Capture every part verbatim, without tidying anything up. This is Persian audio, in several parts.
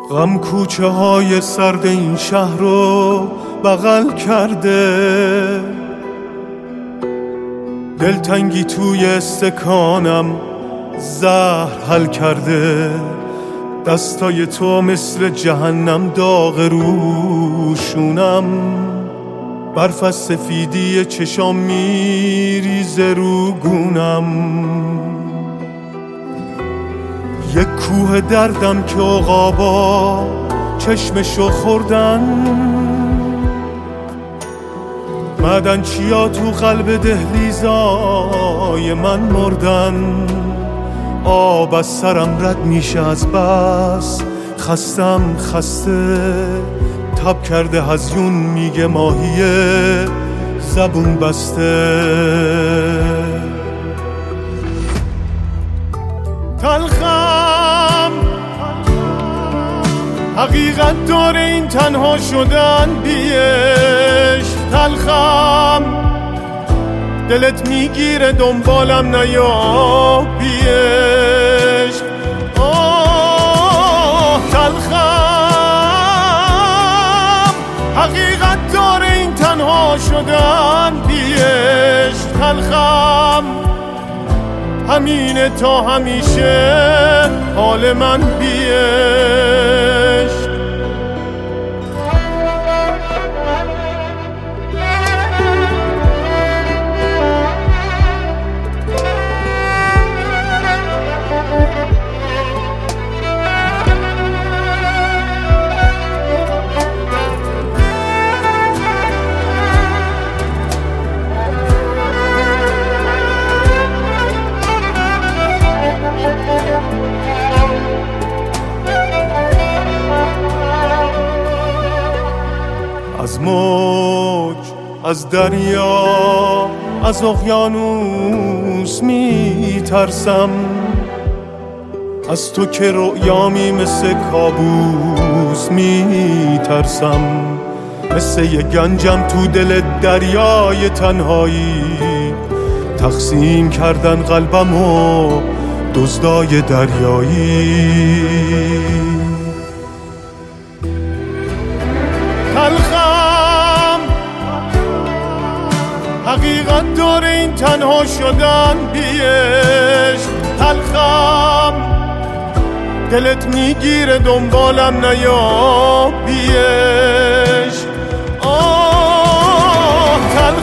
غم کوچه های سرد این شهر رو بغل کرده، دلتنگی توی استکانم زهر حل کرده. دستای تو مثل جهنم داغ روشونم، برف از سفیدی چشام میریزه رو گونم. یک کوه دردم که عقابا چشمشو خوردن، معدن چیا تو قلب دهلیزای من مردن. آب از سرم رد میشه از بس خستم خسته، تب کرده هزیون میگه ماهیه زبون بسته. تلخم حقیقت داره این تنها شدن بیش. تلخم دلت میگیره دنبالم نیا بیش. آه تلخم حقیقت داره این تنها شدن بیش. تلخم همینه تا همیشه حال من بیش. از موج، از دریا، از اقیانوس می ترسم. از تو که رؤیامی مثل کابوس می ترسم. مثل یه گنجم تو دل دریای تنهایی، تقسیم کردن قلبمو دزدای دریایی. تلخم حقیقت داره این تنها شدن بیش. تلخم دلت میگیره دنبالم نیا بیش. آه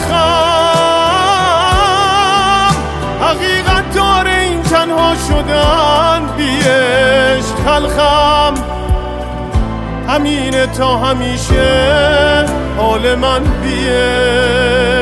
تلخم حقیقت داره این تنها شدن بیش. تلخم همینه تا همیشه حال من بیش.